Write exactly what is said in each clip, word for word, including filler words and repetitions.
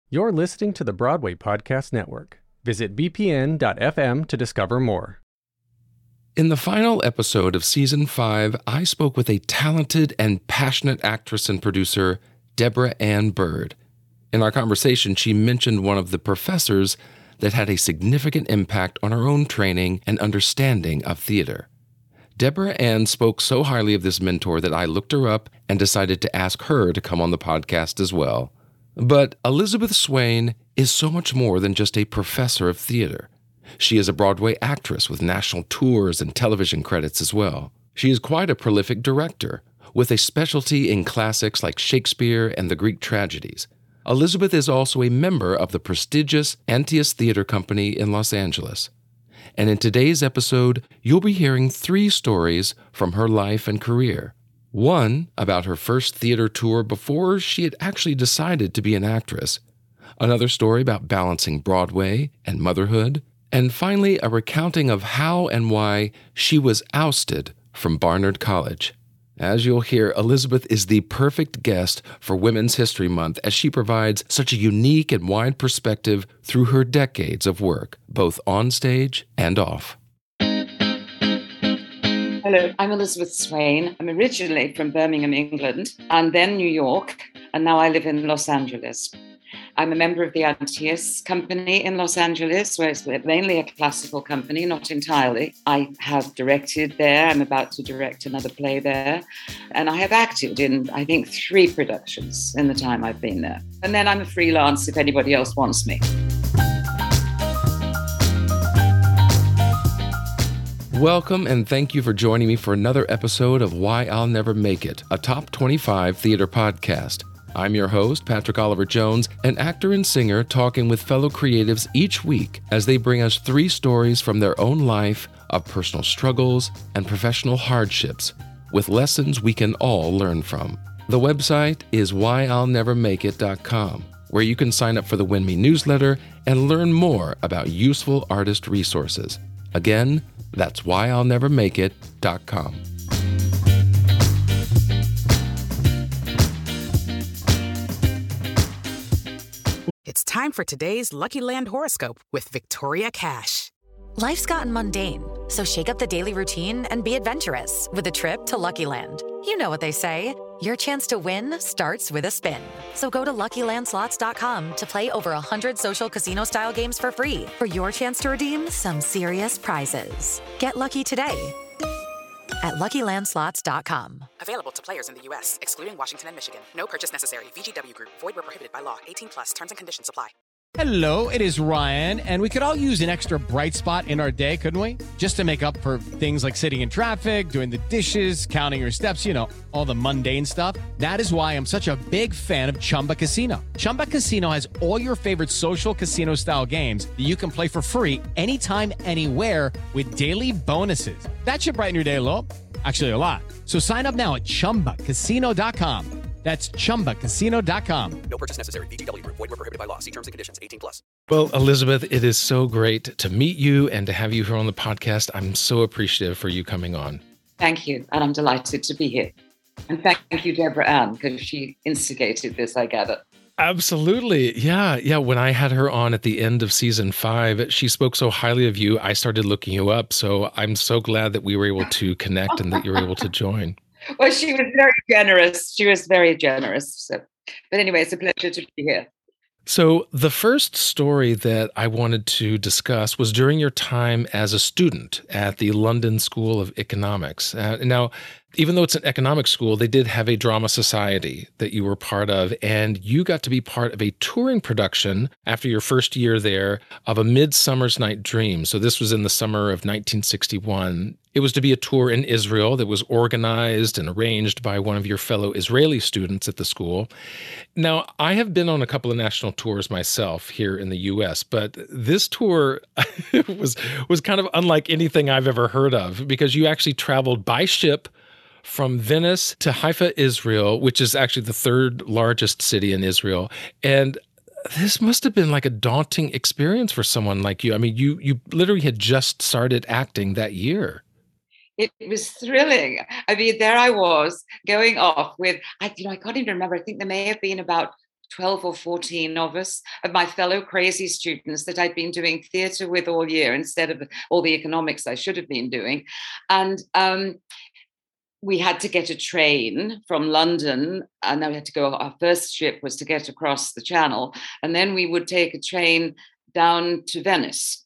You're listening to the Broadway Podcast Network. Visit b p n dot f m to discover more. In the final episode of Season five, I spoke with a talented and passionate actress and producer, Deborah Ann Bird. In our conversation, she mentioned one of the professors that had a significant impact on her own training and understanding of theater. Deborah Ann spoke so highly of this mentor that I looked her up and decided to ask her to come on the podcast as well. But Elizabeth Swain is so much more than just a professor of theater. She is a Broadway actress with national tours and television credits as well. She is quite a prolific director, with a specialty in classics like Shakespeare and the Greek tragedies. Elizabeth is also a member of the prestigious Antaeus Theater Company in Los Angeles. And in today's episode, you'll be hearing three stories from her life and career. One about her first theater tour before she had actually decided to be an actress. Another story about balancing Broadway and motherhood. And finally, a recounting of how and why she was ousted from Barnard College. As you'll hear, Elizabeth is the perfect guest for Women's History Month as she provides such a unique and wide perspective through her decades of work, both on stage and off. Hello, I'm Elizabeth Swain. I'm originally from Birmingham, England, and then New York, and now I live in Los Angeles. I'm a member of the Antaeus Company in Los Angeles, where it's mainly a classical company, not entirely. I have directed there. I'm about to direct another play there. And I have acted in, I think, three productions in the time I've been there. And then I'm a freelance if anybody else wants me. Welcome and thank you for joining me for another episode of Why I'll Never Make It, a top twenty-five theater podcast. I'm your host, Patrick Oliver Jones, an actor and singer talking with fellow creatives each week as they bring us three stories from their own life of personal struggles and professional hardships, with lessons we can all learn from. The website is why I'll never make it dot com, where you can sign up for the Win Me newsletter and learn more about useful artist resources. Again, that's why I'll never make it dot com. It's time for today's Lucky Land horoscope with Victoria Cash. Life's gotten mundane, so shake up the daily routine and be adventurous with a trip to Lucky Land. You know what they say, your chance to win starts with a spin. So go to lucky land slots dot com to play over one hundred social casino-style games for free for your chance to redeem some serious prizes. Get lucky today at lucky land slots dot com. Available to players in the U S, excluding Washington and Michigan. No purchase necessary. V G W Group. Void where prohibited by law. eighteen plus. Terms and conditions apply. Hello, it is Ryan, and we could all use an extra bright spot in our day, couldn't we? Just to make up for things like sitting in traffic, doing the dishes, counting your steps, you know, all the mundane stuff. That is why I'm such a big fan of Chumba Casino. Chumba Casino has all your favorite social casino-style games that you can play for free anytime, anywhere with daily bonuses. That should brighten your day a little. Actually, a lot. So sign up now at chumba casino dot com. That's chumba casino dot com. No purchase necessary. V G W Group. Void where prohibited by law. See terms and conditions. eighteen plus. Well, Elizabeth, it is so great to meet you and to have you here on the podcast. I'm so appreciative for you coming on. Thank you, and I'm delighted to be here. And thank you, Deborah Ann, because she instigated this, I gather. Absolutely. Yeah. Yeah. When I had her on at the end of season five, she spoke so highly of you. I started looking you up. So I'm so glad that we were able to connect and that you were able to join. Well, she was very generous. She was very generous. So, but anyway, it's a pleasure to be here. So the first story that I wanted to discuss was during your time as a student at the London School of Economics. Uh, now, even though it's an economics school, they did have a drama society that you were part of, and you got to be part of a touring production after your first year there of A Midsummer's Night Dream. So this was in the summer of nineteen sixty-one. It was to be a tour in Israel that was organized and arranged by one of your fellow Israeli students at the school. Now, I have been on a couple of national tours myself here in the U S, but this tour was was kind of unlike anything I've ever heard of, because you actually traveled by ship from Venice to Haifa, Israel, which is actually the third largest city in Israel. And this must have been like a daunting experience for someone like you. I mean, you you literally had just started acting that year. It was thrilling. I mean, there I was going off with, I, you know, I can't even remember. I think there may have been about twelve or fourteen of us, of my fellow crazy students that I'd been doing theatre with all year instead of all the economics I should have been doing. And um, we had to get a train from London, and then we had to go, our first ship was to get across the Channel, and then we would take a train down to Venice.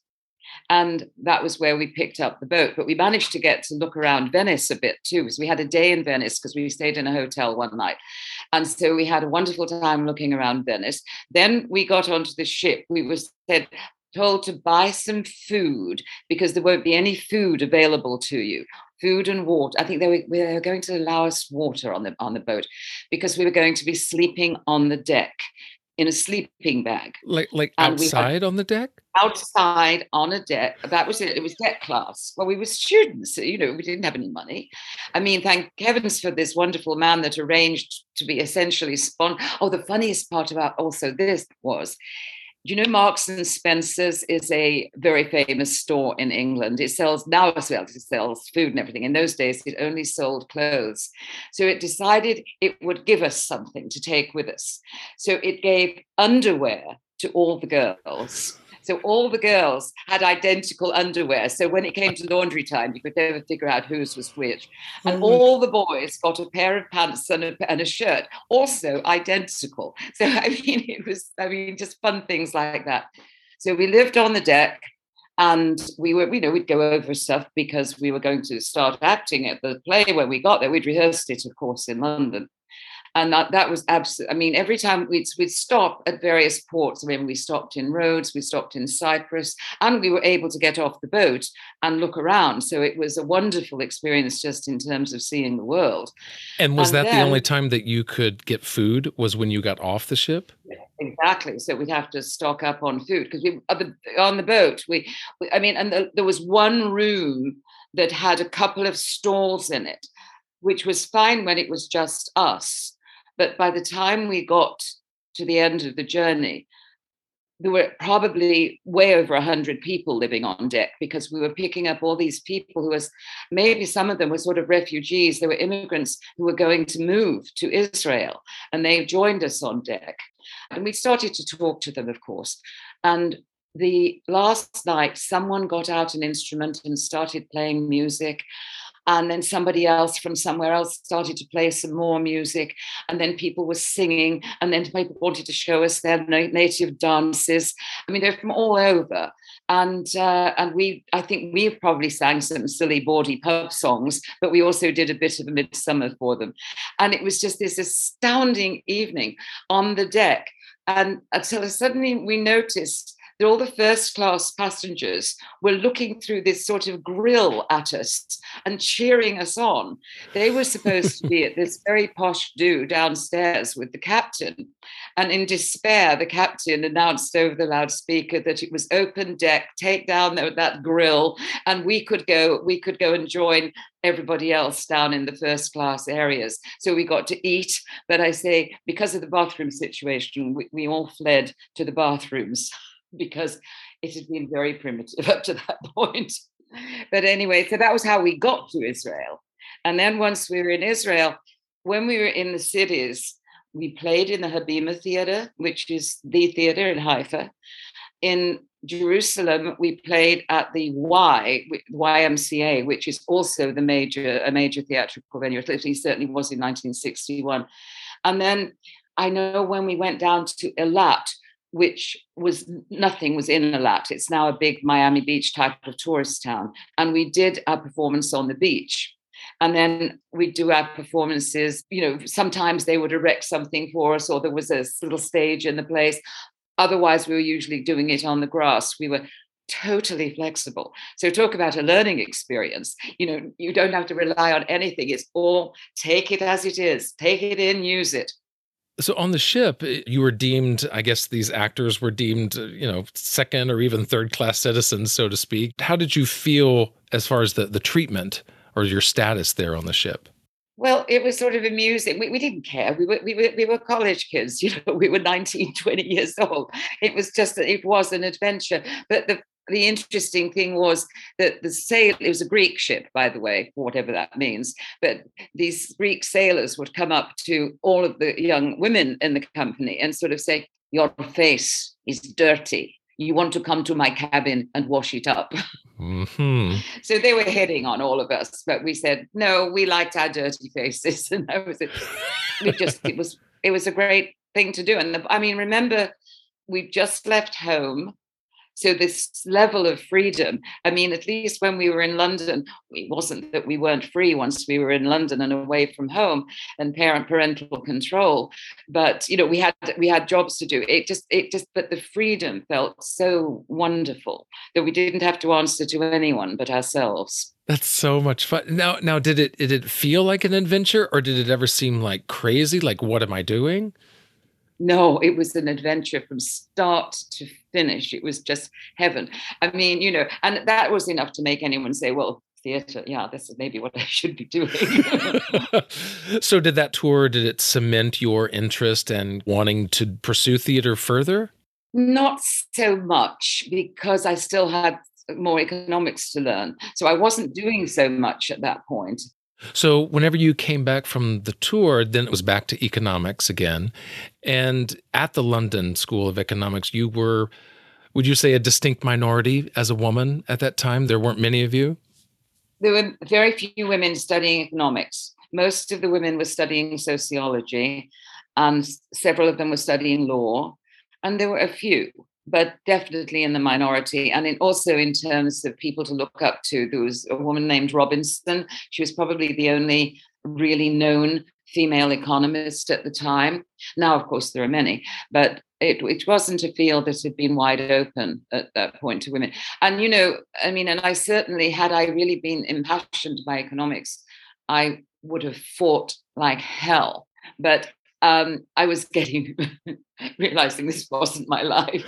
And that was where we picked up the boat. But we managed to get to look around Venice a bit too, because we had a day in Venice because we stayed in a hotel one night. And so we had a wonderful time looking around Venice. Then we got onto the ship. We were said, told to buy some food because there won't be any food available to you. Food and water. I think they were, they were going to allow us water on the, on the boat because we were going to be sleeping on the deck in a sleeping bag. Like like And we outside had- on the deck? outside on a deck. That was it. It was deck class. Well, we were students, you know, we didn't have any money. I mean, thank heavens for this wonderful man that arranged to be essentially spon. Oh, the funniest part about also this was, you know, Marks and Spencer's is a very famous store in England. It sells now as well, it sells food and everything. In those days, it only sold clothes. So it decided it would give us something to take with us. So it gave underwear to all the girls. So all the girls had identical underwear. So when it came to laundry time, you could never figure out whose was which. And all the boys got a pair of pants and a, and a shirt, also identical. So, I mean, it was, I mean, just fun things like that. So we lived on the deck and we were, you know, we'd go over stuff because we were going to start acting at the play when we got there. We'd rehearsed it, of course, in London. And that, that was absolutely, I mean, every time we'd, we'd stop at various ports. I mean, we stopped in Rhodes, we stopped in Cyprus, and we were able to get off the boat and look around. So it was a wonderful experience just in terms of seeing the world. And was And that the then- only time that you could get food, was when you got off the ship? Exactly. So we'd have to stock up on food because we on the, on the boat. We, we I mean, and the, there was one room that had a couple of stalls in it, which was fine when it was just us. But by the time we got to the end of the journey, there were probably way over one hundred people living on deck because we were picking up all these people who was, maybe some of them were sort of refugees. They were immigrants who were going to move to Israel, and they joined us on deck. And we started to talk to them, of course. And the last night, someone got out an instrument and started playing music. And then somebody else from somewhere else started to play some more music. And then people were singing. And then people wanted to show us their na- native dances. I mean, they're from all over. And uh, and we, I think we probably sang some silly, bawdy pub songs, but we also did a bit of a midsummer for them. And it was just this astounding evening on the deck. And until suddenly we noticed that all the first class passengers were looking through this sort of grill at us and cheering us on. They were supposed to be at this very posh do downstairs with the captain. And in despair, the captain announced over the loudspeaker that it was open deck, take down that, that grill, and we could go, we could go and join everybody else down in the first class areas. So we got to eat, but I say, because of the bathroom situation, we, we all fled to the bathrooms because it had been very primitive up to that point. But anyway, so that was how we got to Israel. And then once we were in Israel, when we were in the cities, we played in the Habima Theater, which is the theater in Haifa. In Jerusalem, we played at the Y, Y M C A, which is also the major, a major theatrical venue. At least it certainly was in nineteen sixty-one. And then I know when we went down to Eilat, which was, nothing was in Eilat. It's now a big Miami Beach type of tourist town. And we did our performance on the beach. And then we do our performances, you know, sometimes they would erect something for us, or there was a little stage in the place. Otherwise, we were usually doing it on the grass. We were totally flexible. So talk about a learning experience. You know, you don't have to rely on anything. It's all take it as it is, take it in, use it. So on the ship, you were deemed, I guess these actors were deemed, you know, second or even third class citizens, so to speak. How did you feel as far as the, the treatment or your status there on the ship? Well, it was sort of amusing. We, we didn't care. We were, we were we were college kids, you know, we were nineteen, twenty years old. It was just that it was an adventure. But the the interesting thing was that the sail, it was a Greek ship, by the way, whatever that means, but these Greek sailors would come up to all of the young women in the company and sort of say, your face is dirty. You want to come to my cabin and wash it up. Mm-hmm. So they were hitting on all of us, but we said, no, we liked our dirty faces. And that was it. We just, it was, it was a great thing to do. And the, I mean, remember, we've just left home. So this level of freedom, I mean, at least when we were in London, it wasn't that we weren't free once we were in London and away from home and parent parental control. But, you know, we had we had jobs to do. It just, it just, but the freedom felt so wonderful that we didn't have to answer to anyone but ourselves. That's so much fun. Now, now, did it did it feel like an adventure, or did it ever seem like crazy? Like, what am I doing? No, it was an adventure from start to finish. It was just heaven. I mean, you know, and that was enough to make anyone say, well, theater, yeah, this is maybe what I should be doing. So did that tour, did it cement your interest and wanting to pursue theater further? Not so much, because I still had more economics to learn. So I wasn't doing so much at that point. So whenever you came back from the tour, then it was back to economics again. And at the London School of Economics, you were, would you say, a distinct minority as a woman at that time? There weren't many of you? There were very few women studying economics. Most of the women were studying sociology, and several of them were studying law. And there were a few, but definitely in the minority. And in, also in terms of people to look up to, there was a woman named Robinson. She was probably the only really known female economist at the time. Now, of course, there are many, but it, it wasn't a field that had been wide open at that point to women. And, you know, I mean, and I certainly, had I really been impassioned by economics, I would have fought like hell. But Um, I was getting, realizing this wasn't my life.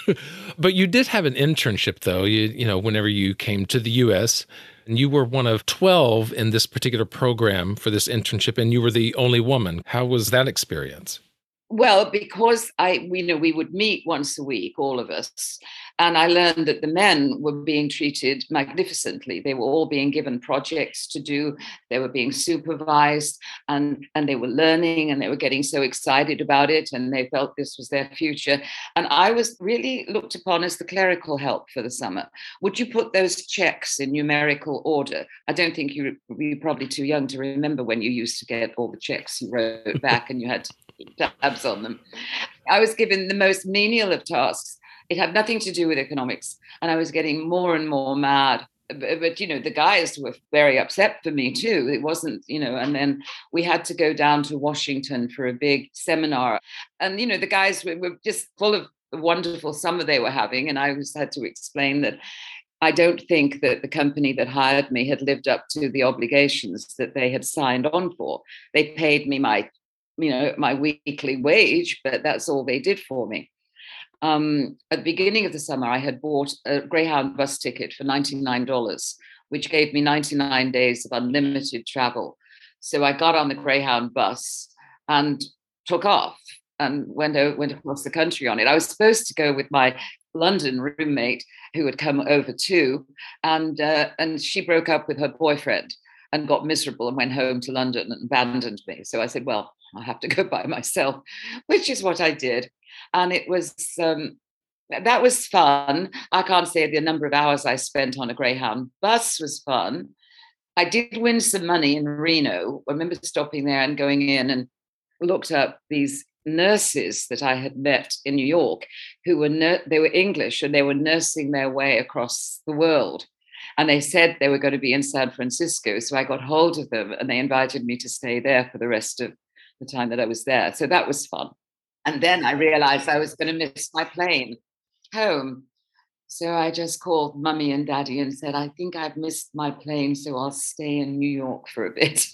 But you did have an internship, though, you, you know, whenever you came to the U S, and you were one of twelve in this particular program for this internship, and you were the only woman. How was that experience? Well, because I, we know we would meet once a week, all of us, and I learned that the men were being treated magnificently. They were all being given projects to do. They were being supervised, and, and they were learning, and they were getting so excited about it, and they felt this was their future. And I was really looked upon as the clerical help for the summer. Would you put those checks in numerical order? I don't think you, you're probably too young to remember when you used to get all the checks you wrote back and you had to keep tabs on them. I was given the most menial of tasks. It had nothing to do with economics, and I was getting more and more mad. But, but, you know, the guys were very upset for me too. It wasn't, you know, and then we had to go down to Washington for a big seminar. And, you know, the guys were, were just full of the wonderful summer they were having. And I just had to explain that I don't think that the company that hired me had lived up to the obligations that they had signed on for. They paid me my, you know, my weekly wage, but that's all they did for me. Um, at the beginning of the summer, I had bought a Greyhound bus ticket for ninety-nine dollars, which gave me ninety-nine days of unlimited travel. So I got on the Greyhound bus and took off and went, over, went across the country on it. I was supposed to go with my London roommate who had come over too, and, uh, and she broke up with her boyfriend and got miserable and went home to London and abandoned me. So I said, well, I have to go by myself, which is what I did. And it was, um, that was fun. I can't say the number of hours I spent on a Greyhound bus was fun. I did win some money in Reno. I remember stopping there and going in and looked up these nurses that I had met in New York who were, nur- they were English, and they were nursing their way across the world. And they said they were going to be in San Francisco. So I got hold of them and they invited me to stay there for the rest of the time that I was there. So that was fun. And then I realized I was going to miss my plane home. So I just called Mummy and Daddy and said, I think I've missed my plane, so I'll stay in New York for a bit.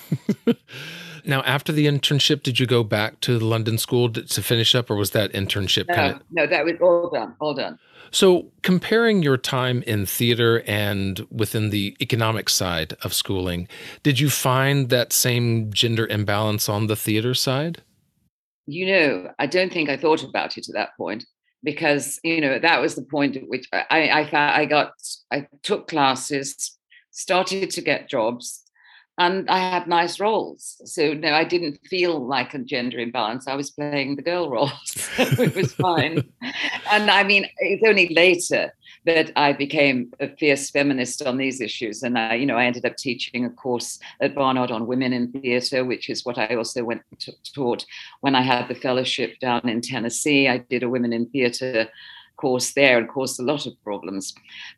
Now, after the internship, did you go back to the London School to finish up, or was that internship No, kind of... no, that was all done, all done. So comparing your time in theater and within the economic side of schooling, did you find that same gender imbalance on the theater side? You know, I don't think I thought about it at that point. because, you know, that was the point at which I, I found I got, I took classes, started to get jobs, and I had nice roles. So no, I didn't feel like a gender imbalance. I was playing the girl roles. So it was fine. And I mean, it's only later that I became a fierce feminist on these issues. And I, you know, I ended up teaching a course at Barnard on women in theatre, which is what I also went to, taught when I had the fellowship down in Tennessee. I did a women in theatre course there and caused a lot of problems.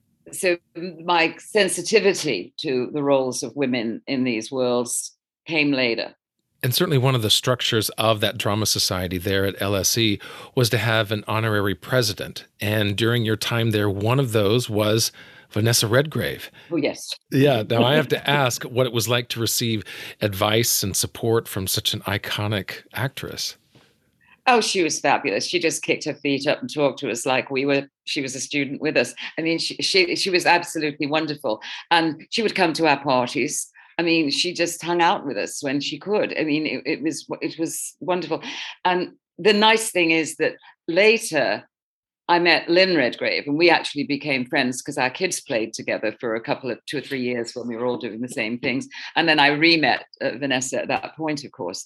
So my sensitivity to the roles of women in these worlds came later. And certainly one of the structures of that drama society there at L S E was to have an honorary president. And during your time there, one of those was Vanessa Redgrave. Oh, yes. Yeah. Now I have to ask what it was like to receive advice and support from such an iconic actress. Oh, she was fabulous. She just kicked her feet up and talked to us like we were, she was a student with us. I mean, she, she, she was absolutely wonderful. And she would come to our parties. I mean, she just hung out with us when she could. I mean, it, it was, it was wonderful. And the nice thing is that later I met Lynn Redgrave, and we actually became friends because our kids played together for a couple of two or three years when we were all doing the same things. And then I re-met uh, Vanessa at that point, of course.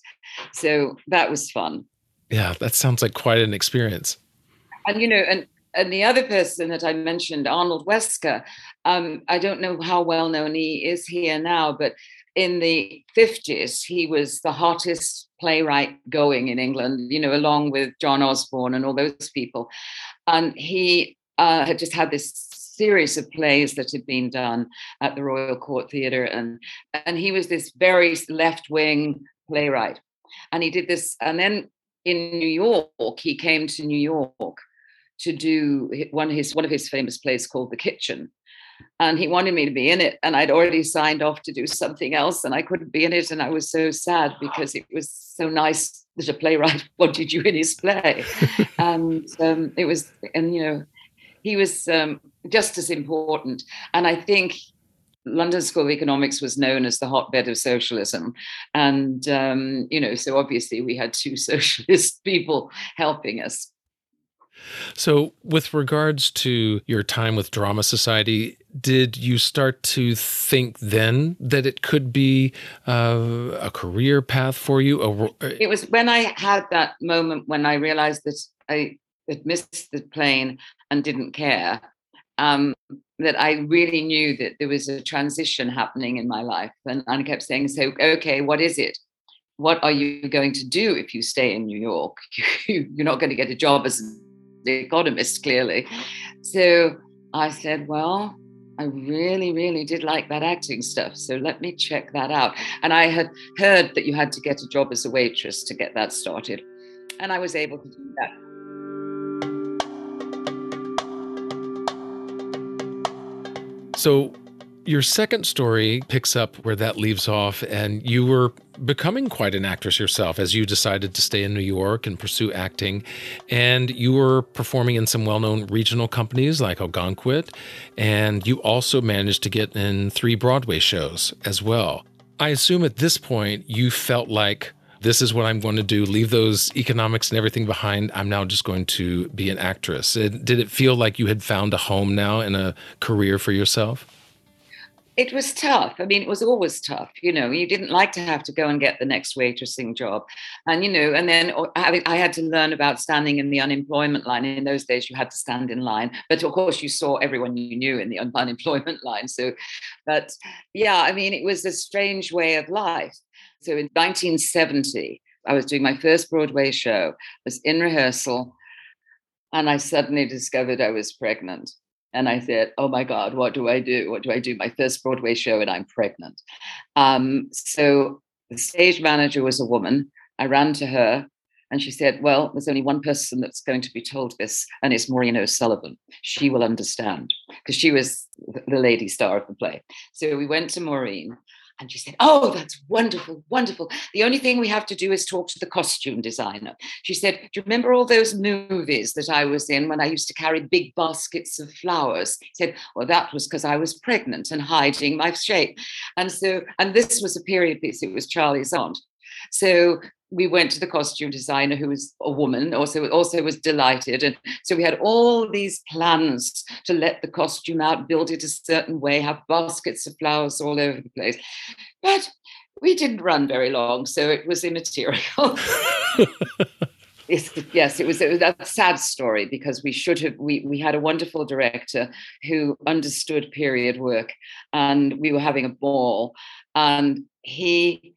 So that was fun. Yeah, that sounds like quite an experience. And, you know, and, and the other person that I mentioned, Arnold Wesker, um, I don't know how well known he is here now, but in the fifties, he was the hottest playwright going in England, you know, along with John Osborne and all those people. And he uh, had just had this series of plays that had been done at the Royal Court Theatre. And, and he was this very left-wing playwright. And he did this, and then in New York, he came to New York to do one of his one of his famous plays called The Kitchen. And he wanted me to be in it. And I'd already signed off to do something else, and I couldn't be in it. And I was so sad because it was so nice that a playwright wanted you in his play. and um, it was, and, you know, he was um, just as important. And I think London School of Economics was known as the hotbed of socialism. And, um, you know, so obviously we had two socialist people helping us. So with regards to your time with Drama Society, did you start to think then that it could be uh, a career path for you? A... It was when I had that moment when I realized that I had missed the plane and didn't care, um, that I really knew that there was a transition happening in my life. And I kept saying, so, okay, what is it? What are you going to do if you stay in New York? You're not going to get a job as an economist, clearly. So I said, well, I really, really did like that acting stuff. So let me check that out. And I had heard that you had to get a job as a waitress to get that started. And I was able to do that. So your second story picks up where that leaves off, and you were becoming quite an actress yourself as you decided to stay in New York and pursue acting. And you were performing in some well-known regional companies like Ogunquit, and you also managed to get in three Broadway shows as well. I assume at this point you felt like, this is what I'm going to do, leave those economics and everything behind. I'm now just going to be an actress. It, did it feel like you had found a home now and a career for yourself? It was tough. I mean, it was always tough. You know, you didn't like to have to go and get the next waitressing job. And, you know, and then I had to learn about standing in the unemployment line. In those days, you had to stand in line. But of course, you saw everyone you knew in the unemployment line. So, but yeah, I mean, it was a strange way of life. So in nineteen seventy, I was doing my first Broadway show. I was in rehearsal, and I suddenly discovered I was pregnant. And I said, oh my God, what do I do? What do I do? My first Broadway show and I'm pregnant. Um, so the stage manager was a woman. I ran to her and she said, well, there's only one person that's going to be told this, and it's Maureen O'Sullivan. She will understand, because she was the lady star of the play. So we went to Maureen. And she said, oh, that's wonderful, wonderful. The only thing we have to do is talk to the costume designer. She said, do you remember all those movies that I was in when I used to carry big baskets of flowers? She said, well, that was because I was pregnant and hiding my shape. And so, and this was a period piece. It was Charlie's Aunt. So we went to the costume designer, who was a woman, also, also was delighted. And so we had all these plans to let the costume out, build it a certain way, have baskets of flowers all over the place. But we didn't run very long, so it was immaterial. Yes, yes, it was, it was a sad story, because we should have, we, we had a wonderful director who understood period work, and we were having a ball, and he,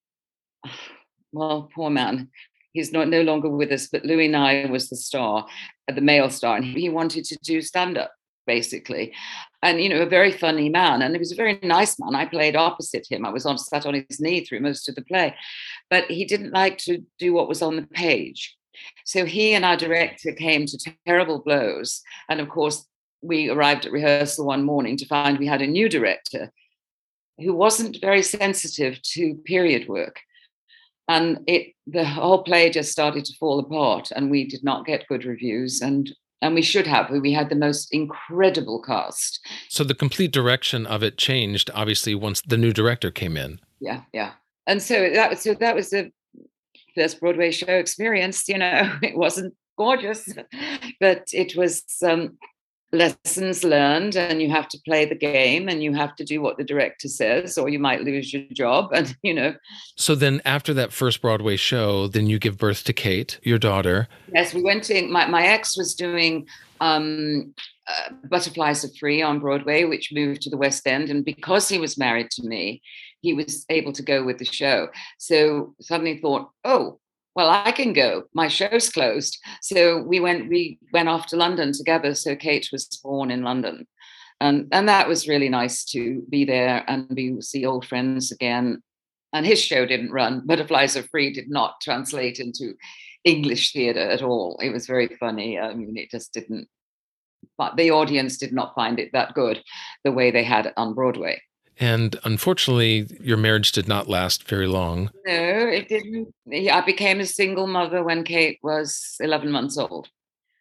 well, poor man, he's not no longer with us, but Louis Nye was the star, the male star, and he wanted to do stand-up, basically. And, you know, a very funny man, and he was a very nice man. I played opposite him. I was on sat on his knee through most of the play, but he didn't like to do what was on the page. So he and our director came to terrible blows. And of course, we arrived at rehearsal one morning to find we had a new director who wasn't very sensitive to period work. And it the whole play just started to fall apart, and we did not get good reviews. And And we should have. We had the most incredible cast. So the complete direction of it changed, obviously, once the new director came in. Yeah, yeah. And so that was so that was the first Broadway show experience. You know, it wasn't gorgeous, but it was um, lessons learned, and you have to play the game, and you have to do what the director says, or you might lose your job. And you know. So then, after that first Broadway show, then you give birth to Kate, your daughter. Yes, we went to. My my ex was doing um, uh, Butterflies Are Free on Broadway, which moved to the West End, and because he was married to me, he was able to go with the show. So suddenly thought, oh, well, I can go. My show's closed. So we went we went off to London together. So Kate was born in London. And, and that was really nice to be there and be see old friends again. And his show didn't run. Butterflies Are Free did not translate into English theatre at all. It was very funny. I mean, it just didn't, but the audience did not find it that good the way they had it on Broadway. And unfortunately, your marriage did not last very long. No, it didn't. I became a single mother when Kate was eleven months old.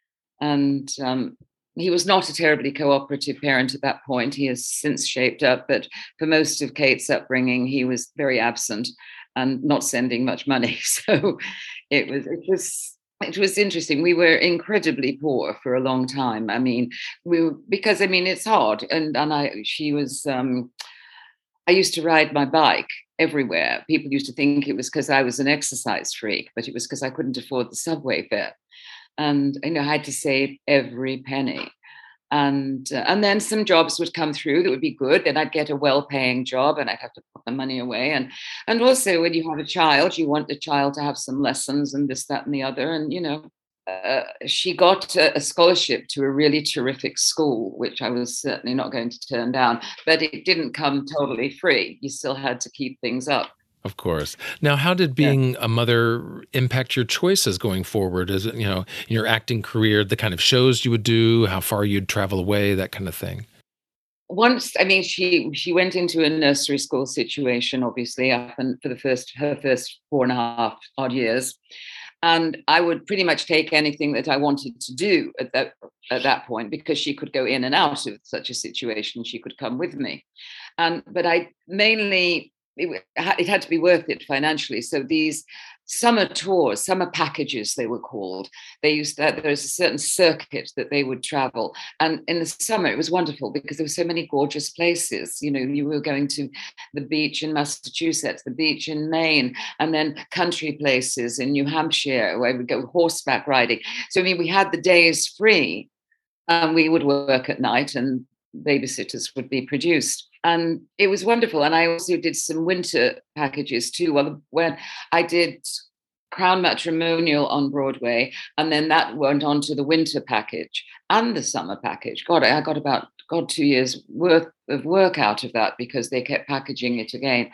And um, he was not a terribly cooperative parent at that point. He has since shaped up, but for most of Kate's upbringing, he was very absent and not sending much money. So it was, it was, it was interesting. We were incredibly poor for a long time. I mean, we were, because I mean, it's hard. And, and I, she was, um, I used to ride my bike everywhere. People used to think it was because I was an exercise freak, but it was because I couldn't afford the subway fare. And you know, I had to save every penny. And uh, and then some jobs would come through that would be good. Then I'd get a well-paying job, and I'd have to put the money away. And and also, when you have a child, you want the child to have some lessons and this, that, and the other. And you know, uh, she got a, a scholarship to a really terrific school, which I was certainly not going to turn down. But it didn't come totally free. You still had to keep things up. Of course. Now, how did being yeah. a mother impact your choices going forward? As you know, in your acting career, the kind of shows you would do, how far you'd travel away, that kind of thing. Once, I mean, she she went into a nursery school situation, obviously, up and for the first her first four and a half odd years, and I would pretty much take anything that I wanted to do at that at that point, because she could go in and out of such a situation. She could come with me, and but I mainly. It, it had to be worth it financially. So these summer tours, summer packages, they were called. They used that. There was a certain circuit that they would travel. And in the summer, it was wonderful because there were so many gorgeous places. You know, you were going to the beach in Massachusetts, the beach in Maine, and then country places in New Hampshire where we would go horseback riding. So, I mean, we had the days free and we would work at night and babysitters would be produced. And it was wonderful. And I also did some winter packages too. Well, when I did Crown Matrimonial on Broadway, and then that went on to the winter package and the summer package. God, I got about, God, two years worth of work out of that because they kept packaging it again.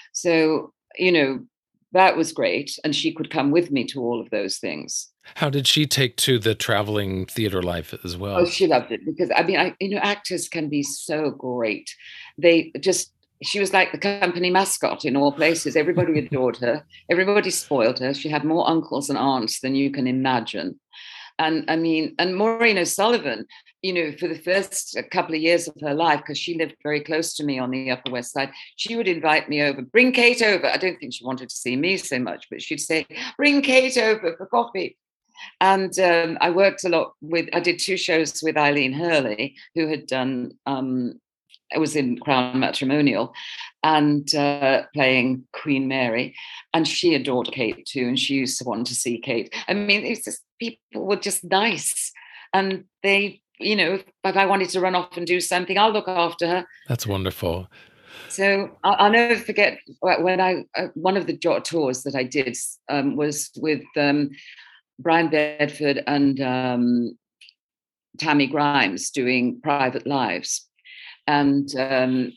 So, you know, that was great. And she could come with me to all of those things. How did she take to the traveling theater life as well? Oh, she loved it because, I mean, I, you know, actors can be so great. They just, she was like the company mascot in all places. Everybody adored her. Everybody spoiled her. She had more uncles and aunts than you can imagine. And I mean, and Maureen O'Sullivan, you know, for the first couple of years of her life, because she lived very close to me on the Upper West Side, she would invite me over, bring Kate over. I don't think she wanted to see me so much, but she'd say, bring Kate over for coffee. And um, I worked a lot with, I did two shows with Eileen Hurley, who had done, um, I was in Crown Matrimonial and uh, playing Queen Mary. And she adored Kate too. And she used to want to see Kate. I mean, it's just, people were just nice. And they, you know, if I wanted to run off and do something, I'll look after her. That's wonderful. So I'll, I'll never forget when I, uh, one of the jot tours that I did um, was with um, Brian Bedford and um, Tammy Grimes doing Private Lives. And um,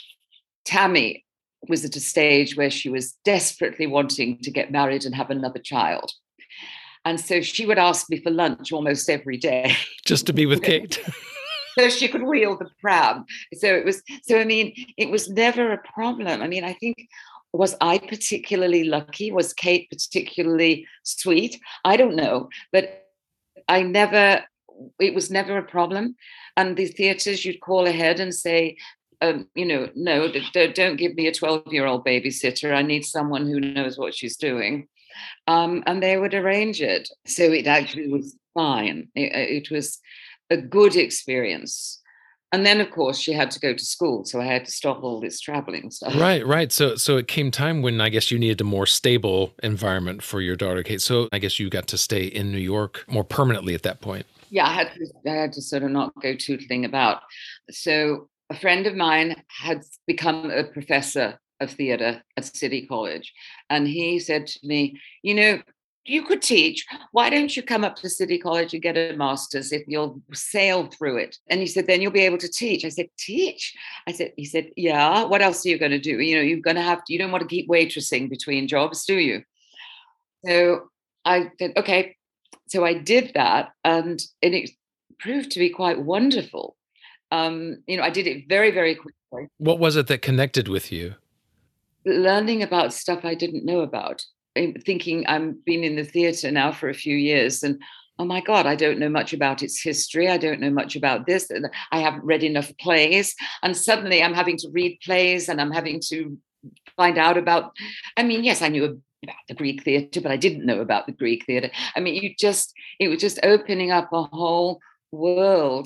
Tammy was at a stage where she was desperately wanting to get married and have another child. And so she would ask me for lunch almost every day. Just to be with Kate. So she could wheel the pram. So it was, so I mean, it was never a problem. I mean, I think, was I particularly lucky? Was Kate particularly sweet? I don't know. But I never, it was never a problem. And the theatres, you'd call ahead and say, um, you know, no, don't, don't give me a twelve-year-old babysitter. I need someone who knows what she's doing. Um, and they would arrange it. So it actually was fine. It, it was a good experience. And then, of course, she had to go to school. So I had to stop all this traveling stuff. Right, right. So so it came time when I guess you needed a more stable environment for your daughter, Kate. So I guess you got to stay in New York more permanently at that point. Yeah, I had to, I had to sort of not go tootling about. So a friend of mine had become a professor of theatre at City College. And he said to me, you know, you could teach. Why don't you come up to City College and get a master's if you'll sail through it? And he said, then you'll be able to teach. I said, teach? I said, he said, yeah, what else are you going to do? You know, you're going to have to, you don't want to keep waitressing between jobs, do you? So I said, okay. So I did that, and, and it proved to be quite wonderful. Um, you know, I did it very, very quickly. What was it that connected with you? Learning about stuff I didn't know about. Thinking I've been in the theatre now for a few years, and oh my God, I don't know much about its history. I don't know much about this. I haven't read enough plays. And suddenly I'm having to read plays and I'm having to find out about, I mean, yes, I knew about the Greek theatre, but I didn't know about the Greek theatre. I mean, you just, it was just opening up a whole world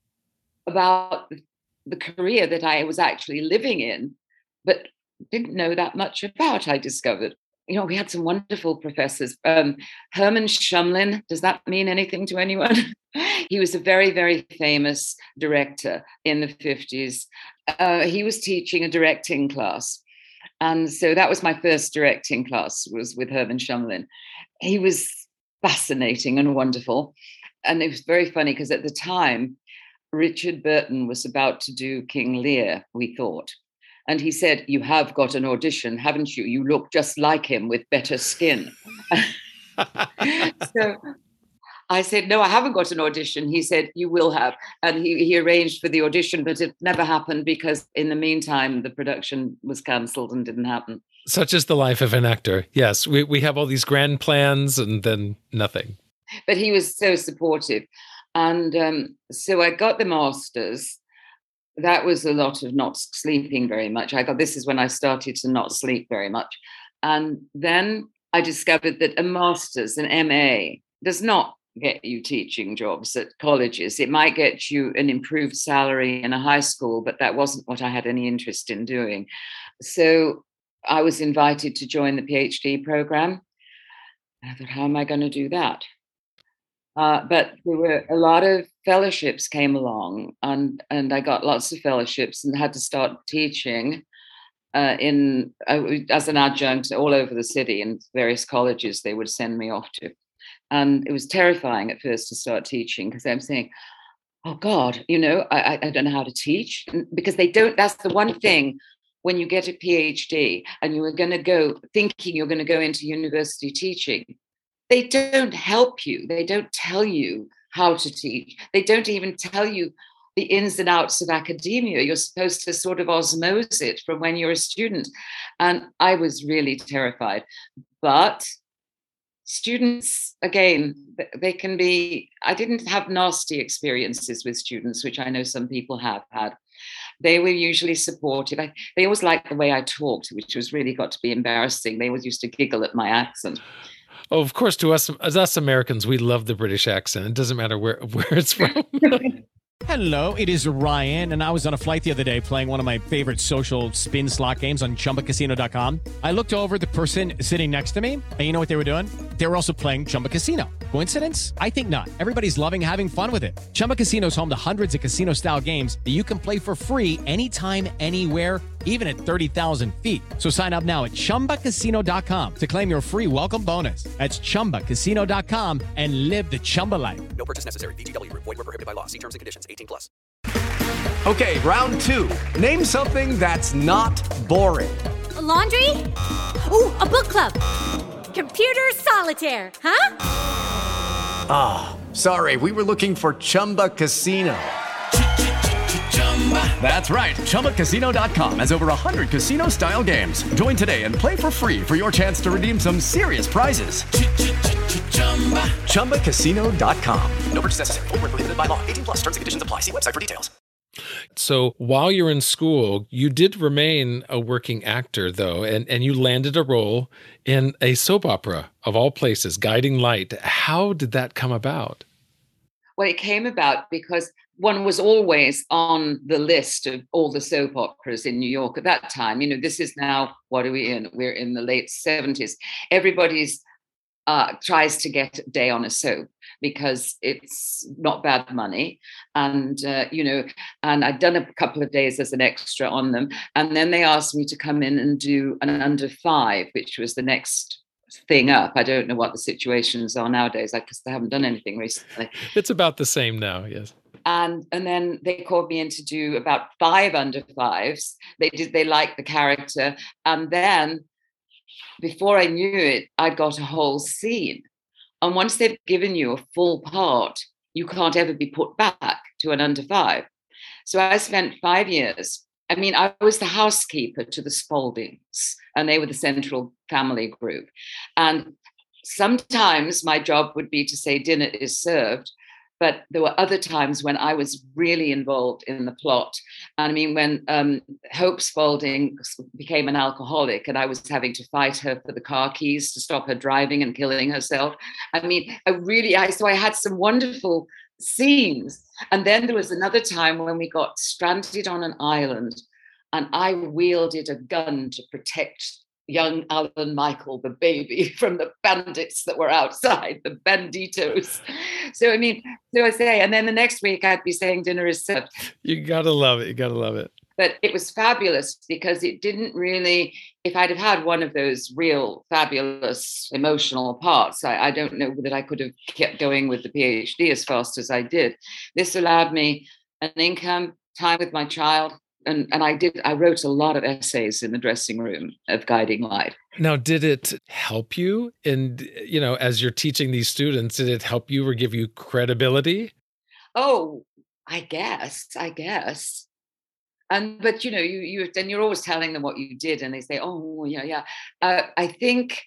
about the career that I was actually living in, but didn't know that much about, I discovered. You know, we had some wonderful professors. Um, Herman Shumlin, does that mean anything to anyone? He was a very, very famous director in the fifties. Uh, he was teaching a directing class. And so that was my first directing class, was with Herman Shumlin. He was fascinating and wonderful. And it was very funny because at the time, Richard Burton was about to do King Lear, we thought. And he said, you have got an audition, haven't you? You look just like him with better skin. So I said, no, I haven't got an audition. He said, you will have. And he, he arranged for the audition, but it never happened because in the meantime, the production was cancelled and didn't happen. Such is the life of an actor. Yes, we, we have all these grand plans and then nothing. But he was so supportive. And um, so I got the master's. That was a lot of not sleeping very much. I got, this is when I started to not sleep very much. And then I discovered that a master's, an M A, does not get you teaching jobs at colleges. It might get you an improved salary in a high school, but that wasn't what I had any interest in doing. So I was invited to join the PhD program. I thought, how am I going to do that? Uh, but there were a lot of fellowships came along, and, and I got lots of fellowships and had to start teaching uh, in uh, as an adjunct all over the city in various colleges they would send me off to. And it was terrifying at first to start teaching because I'm saying, oh God, you know, I, I don't know how to teach, because they don't, that's the one thing when you get a PhD and you are going to go thinking you're going to go into university teaching. They don't help you. They don't tell you how to teach. They don't even tell you the ins and outs of academia. You're supposed to sort of osmose it from when you're a student. And I was really terrified. But students, again, they can be, I didn't have nasty experiences with students, which I know some people have had. They were usually supportive. I, they always liked the way I talked, which was really got to be embarrassing. They always used to giggle at my accent. Oh, of course, to us, as us Americans, we love the British accent. It doesn't matter where, where it's from. Hello, it is Ryan, and I was on a flight the other day playing one of my favorite social spin slot games on Chumba Casino dot com. I looked over at the person sitting next to me, and you know what they were doing? They were also playing Chumba Casino. Coincidence? I think not. Everybody's loving having fun with it. Chumba Casino is home to hundreds of casino-style games that you can play for free anytime, anywhere, even at thirty thousand feet. So sign up now at Chumba Casino dot com to claim your free welcome bonus. That's Chumba Casino dot com and live the Chumba life. No purchase necessary. V G W Group. Void where prohibited by law. See terms and conditions. eighteen plus. Okay, round two. Name something that's not boring. A laundry? Ooh, a book club. Computer solitaire, huh? Ah, oh, sorry. We were looking for Chumba Casino. That's right. Chumba Casino dot com has over one hundred casino-style games. Join today and play for free for your chance to redeem some serious prizes. Chumba Casino dot com. No purchase necessary. Void where prohibited by law. eighteen plus. Terms and conditions apply. See website for details. So while you're in school, you did remain a working actor, though, and, and you landed a role in a soap opera, of all places, Guiding Light. How did that come about? Well, it came about because one was always on the list of all the soap operas in New York at that time. You know, this is now, what are we in? We're in the late seventies. Everybody's uh, tries to get a day on a soap because it's not bad money. And, uh, you know, and I'd done a couple of days as an extra on them. And then they asked me to come in and do an under five, which was the next thing up. I don't know what the situations are nowadays. I guess I haven't done anything recently. It's about the same now, yes. And and then they called me in to do about five under fives. They did they liked the character. And then before I knew it, I'd got a whole scene. And once they've given you a full part, you can't ever be put back to an under five. So I spent five years. I mean, I was the housekeeper to the Spaldings, and they were the central family group. And sometimes my job would be to say dinner is served, but there were other times when I was really involved in the plot. And I mean, when um, Hope Spalding became an alcoholic and I was having to fight her for the car keys to stop her driving and killing herself. I mean, I really, I so I had some wonderful scenes. And then there was another time when we got stranded on an island and I wielded a gun to protect young Alan Michael, the baby, from the bandits that were outside, the banditos. So, I mean, so I say, and then the next week I'd be saying dinner is served. You gotta love it. You gotta love it. But it was fabulous because it didn't really, if I'd have had one of those real fabulous emotional parts, I, I don't know that I could have kept going with the PhD as fast as I did. This allowed me an income, time with my child, And, and I did, I wrote a lot of essays in the dressing room of Guiding Light. Now, did it help you? And, you know, as you're teaching these students, did it help you or give you credibility? Oh, I guess, I guess. And, but, you know, you, you, then you're always telling them what you did and they say, oh, yeah, yeah. Uh, I think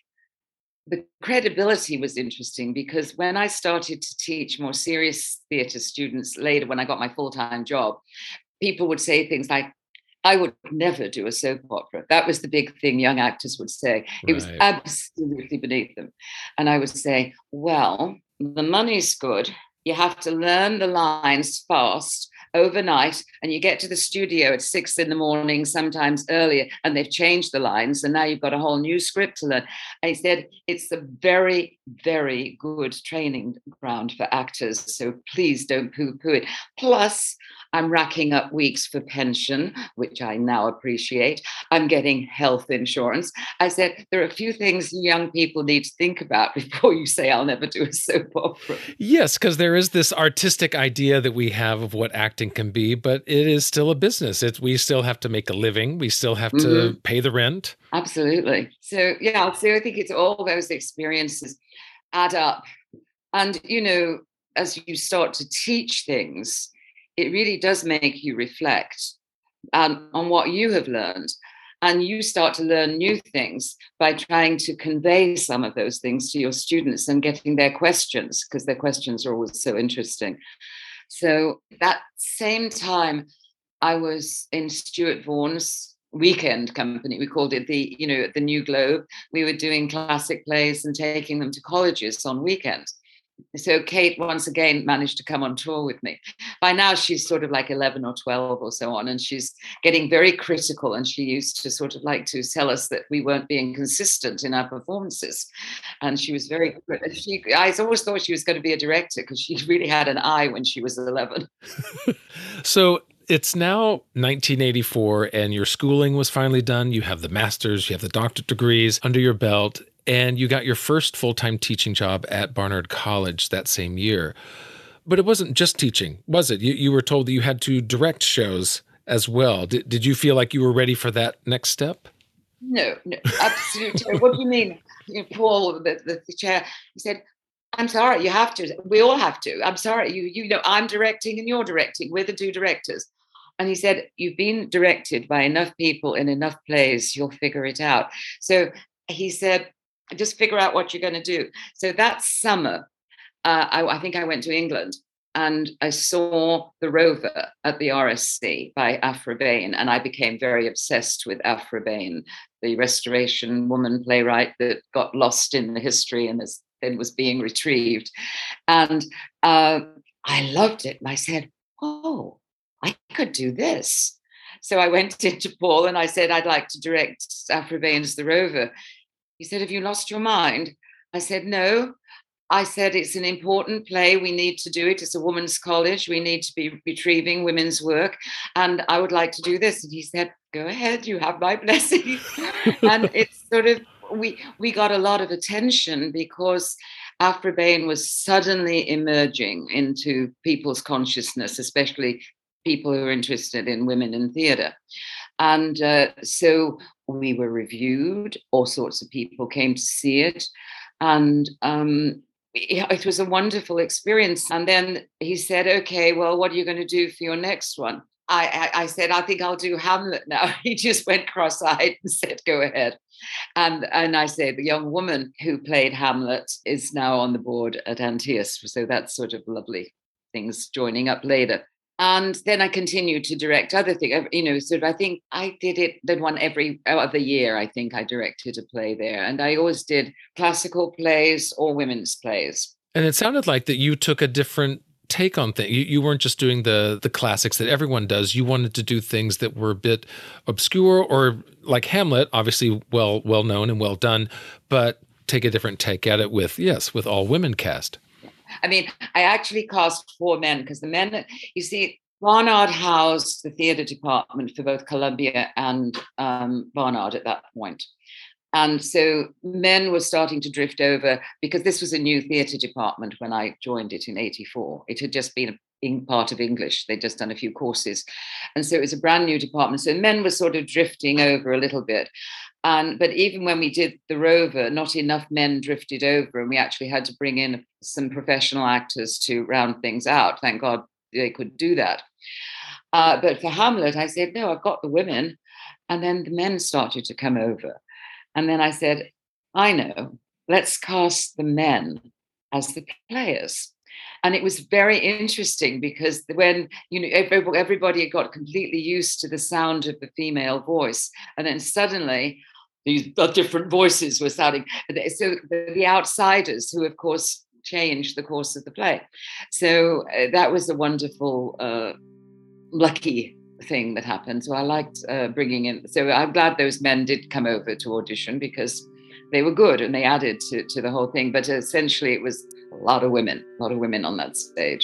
the credibility was interesting because when I started to teach more serious theatre students later, when I got my full-time job, people would say things like, I would never do a soap opera. That was the big thing young actors would say. It was Right. absolutely beneath them. And I would say, well, the money's good. You have to learn the lines fast overnight, and you get to the studio at six in the morning, sometimes earlier, and they've changed the lines, and now you've got a whole new script to learn. And he said, it's a very, very good training ground for actors, so please don't poo-poo it. Plus, I'm racking up weeks for pension, which I now appreciate. I'm getting health insurance. I said, there are a few things young people need to think about before you say, I'll never do a soap opera. Yes, because there is this artistic idea that we have of what acting can be, but it is still a business. It's, we still have to make a living. We still have to Mm-hmm. pay the rent. Absolutely. So, yeah, so I think it's all those experiences add up. And, you know, as you start to teach things, it really does make you reflect um, on what you have learned. And you start to learn new things by trying to convey some of those things to your students and getting their questions, because their questions are always so interesting. So that same time, I was in Stuart Vaughan's weekend company. We called it the, you know, the New Globe. We were doing classic plays and taking them to colleges on weekends. So Kate, once again, managed to come on tour with me. By now, she's sort of like eleven or twelve or so on, and she's getting very critical. And she used to sort of like to tell us that we weren't being consistent in our performances. And she was very, she, I always thought she was going to be a director because she really had an eye when she was eleven. So it's now nineteen eighty-four and your schooling was finally done. You have the master's, you have the doctorate degrees under your belt, and you got your first full-time teaching job at Barnard College that same year. But it wasn't just teaching, was it? You, you were told that you had to direct shows as well. Did, did you feel like you were ready for that next step? No, no, absolutely. What do you mean? You know, Paul, the, the, the chair, he said, I'm sorry, you have to. We all have to. I'm sorry. You, you know, I'm directing and you're directing. We're the two directors. And he said, you've been directed by enough people in enough plays, you'll figure it out. So he said, just figure out what you're going to do. So that summer, uh, I, I think I went to England and I saw The Rover at the R S C by Aphra Behn, and I became very obsessed with Aphra Behn, the Restoration woman playwright that got lost in the history and is, then was being retrieved. And uh, I loved it. And I said, oh, I could do this. So I went into Paul and I said, I'd like to direct Aphra Behn's The Rover. He said, have you lost your mind? I said, no. I said, it's an important play. We need to do it. It's a women's college. We need to be retrieving women's work. And I would like to do this. And he said, go ahead. You have my blessing. And it's sort of, we, we got a lot of attention because Aphra Behn was suddenly emerging into people's consciousness, especially people who are interested in women in theatre. And uh, so we were reviewed, all sorts of people came to see it. And um, it was a wonderful experience. And then he said, okay, well, what are you going to do for your next one? I, I, I said, I think I'll do Hamlet now. He just went cross-eyed and said, go ahead. And, and I say, the young woman who played Hamlet is now on the board at Antaeus. So that's sort of lovely things joining up later. And then I continued to direct other things, you know, so I think I did it, then one every other year, I think I directed a play there. And I always did classical plays or women's plays. And it sounded like that you took a different take on things. You, you weren't just doing the the classics that everyone does. You wanted to do things that were a bit obscure or like Hamlet, obviously well well known and well done, but take a different take at it with, yes, with all women cast. I mean, I actually cast four men because the men, you see, Barnard housed the theatre department for both Columbia and um, Barnard at that point. And so men were starting to drift over because this was a new theatre department when I joined it in eighty-four. It had just been in part of English. They'd just done a few courses. And so it was a brand new department. So men were sort of drifting over a little bit. And but even when we did The Rover, not enough men drifted over, and we actually had to bring in some professional actors to round things out. Thank God they could do that. Uh, but for Hamlet, I said, no, I've got the women. And then the men started to come over. And then I said, I know, let's cast the men as the players. And it was very interesting because when, you know, everybody had got completely used to the sound of the female voice. And then suddenly these different voices were sounding. So the outsiders, who of course changed the course of the play. So uh, that was a wonderful, uh, lucky thing that happened. So I liked uh, bringing in. So I'm glad those men did come over to audition because they were good and they added to, to the whole thing. But essentially it was a lot of women, a lot of women on that stage.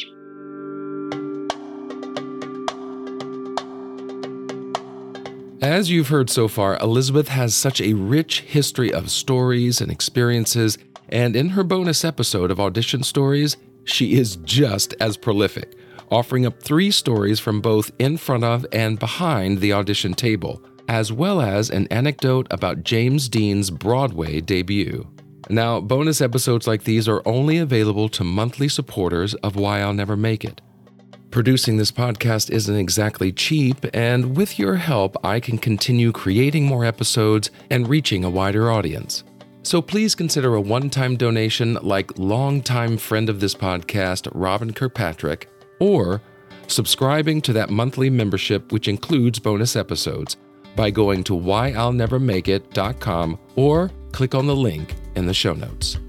As you've heard so far, Elizabeth has such a rich history of stories and experiences, and in her bonus episode of Audition Stories, she is just as prolific, offering up three stories from both in front of and behind the audition table, as well as an anecdote about James Dean's Broadway debut. Now, bonus episodes like these are only available to monthly supporters of Why I'll Never Make It. Producing this podcast isn't exactly cheap, and with your help, I can continue creating more episodes and reaching a wider audience. So please consider a one-time donation like longtime friend of this podcast, Robin Kirkpatrick, or subscribing to that monthly membership which includes bonus episodes by going to why I'll never make it dot com or click on the link in the show notes.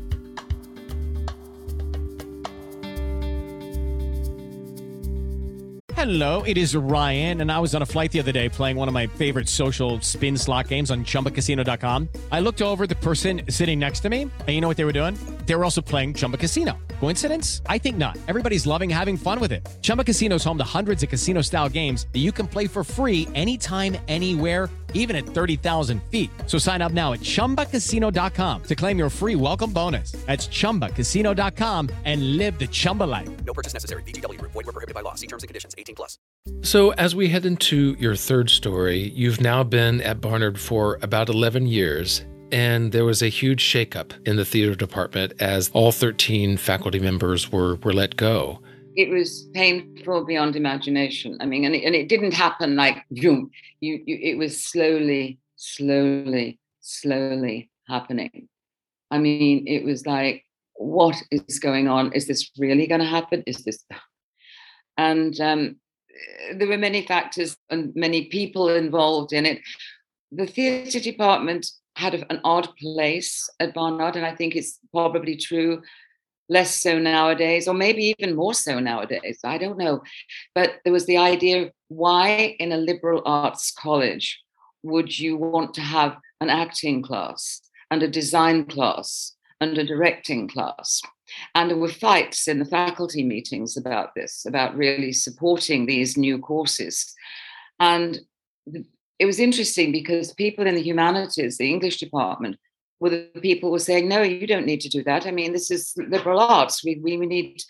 Hello, it is Ryan, and I was on a flight the other day playing one of my favorite social spin slot games on Chumba Casino dot com. I looked over at the person sitting next to me, and you know what they were doing? They were also playing Chumba Casino. Coincidence? I think not. Everybody's loving having fun with it. Chumba Casino is home to hundreds of casino-style games that you can play for free anytime, anywhere, even at thirty thousand feet. So sign up now at Chumba Casino dot com to claim your free welcome bonus. That's Chumba Casino dot com and live the Chumba life. No purchase necessary. V G W Group. Void where prohibited by law. See terms and conditions. eighteen plus. So as we head into your third story, you've now been at Barnard for about eleven years, and there was a huge shakeup in the theater department as all thirteen faculty members were, were let go. It was painful beyond imagination. I mean, and it, and it didn't happen like, boom. You, you, it was slowly, slowly, slowly happening. I mean, it was like, what is going on? Is this really going to happen? Is this? And um, there were many factors and many people involved in it. The theatre department had an odd place at Barnard, and I think it's probably true, less so nowadays, or maybe even more so nowadays. I don't know. But there was the idea of why in a liberal arts college would you want to have an acting class and a design class and a directing class? And there were fights in the faculty meetings about this, about really supporting these new courses. And it was interesting because people in the humanities, the English department, were the people who were saying, no, you don't need to do that. I mean, this is liberal arts. We, we, we need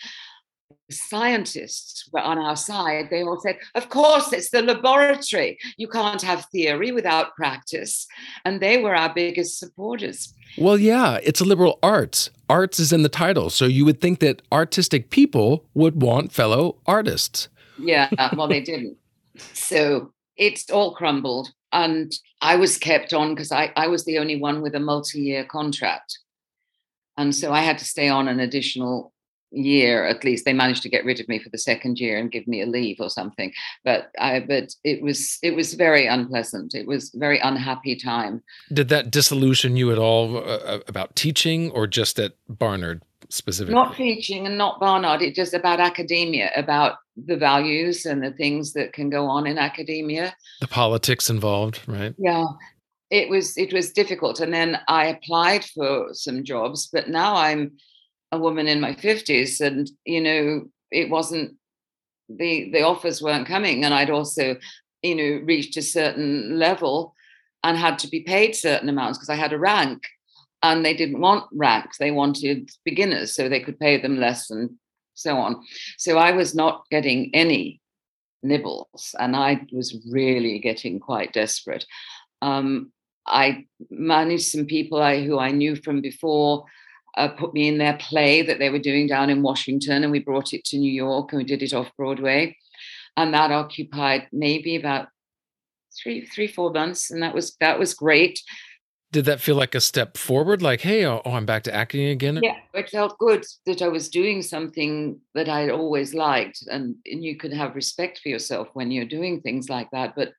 scientists were on our side. They all said, of course, it's the laboratory. You can't have theory without practice. And they were our biggest supporters. Well, yeah, it's a liberal arts. Arts is in the title. So you would think that artistic people would want fellow artists. Yeah, well, they didn't. So it's all crumbled. And I was kept on because I, I was the only one with a multi-year contract. And so I had to stay on an additional year, at least. They managed to get rid of me for the second year and give me a leave or something. But I, but it was it was very unpleasant. It was a very unhappy time. Did that disillusion you at all uh, about teaching, or just at Barnard specifically? Not teaching and not Barnard. It's just about academia, about the values and the things that can go on in academia. The politics involved, right? Yeah. It was it was difficult. And then I applied for some jobs, but now I'm a woman in my fifties, and you know, it wasn't the the offers weren't coming, and I'd also, you know, reached a certain level and had to be paid certain amounts because I had a rank, and they didn't want ranks, they wanted beginners, so they could pay them less and so on. So I was not getting any nibbles, and I was really getting quite desperate. Um, I managed some people I who I knew from before. Uh, put me in their play that they were doing down in Washington, and we brought it to New York and we did it off Broadway, and that occupied maybe about three, three, four months, and that was that was great. Did that feel like a step forward? Like, hey, oh, I'm back to acting again? Yeah, it felt good that I was doing something that I'd always liked, and, and you could have respect for yourself when you're doing things like that. But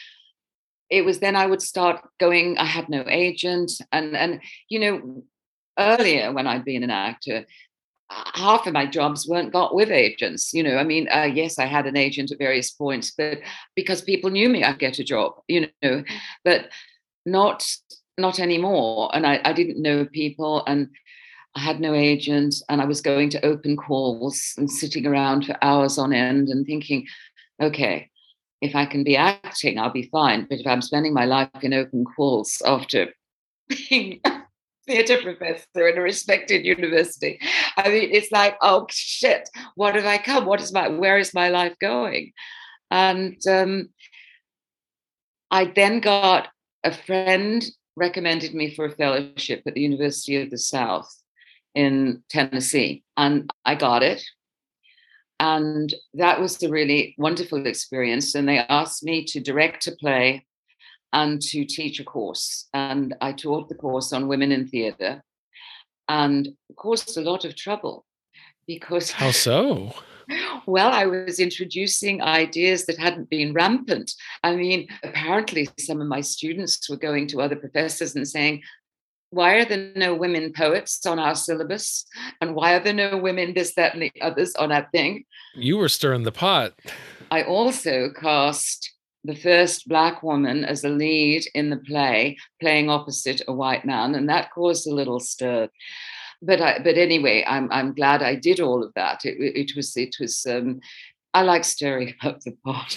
it was then I would start going. I had no agent, and and you know. Earlier, when I'd been an actor, half of my jobs weren't got with agents. You know, I mean, uh, yes, I had an agent at various points, but because people knew me, I'd get a job. You know, but not not anymore. And I, I didn't know people, and I had no agent, and I was going to open calls and sitting around for hours on end and thinking, okay, if I can be acting, I'll be fine. But if I'm spending my life in open calls after being theatre professor in a respected university, I mean, it's like, oh shit, what have I come? What is my, where is my life going? And um, I then got a friend recommended me for a fellowship at the University of the South in Tennessee, and I got it. And that was a really wonderful experience. And they asked me to direct a play and to teach a course. And I taught the course on women in theatre, and caused a lot of trouble because... How so? Well, I was introducing ideas that hadn't been rampant. I mean, apparently some of my students were going to other professors and saying, why are there no women poets on our syllabus? And why are there no women this, that, and the others on that thing? You were stirring the pot. I also cast the first Black woman as a lead in the play, playing opposite a white man, and that caused a little stir. But I, but anyway, I'm I'm glad I did all of that. It, it was it was. Um, I like stirring up the pot.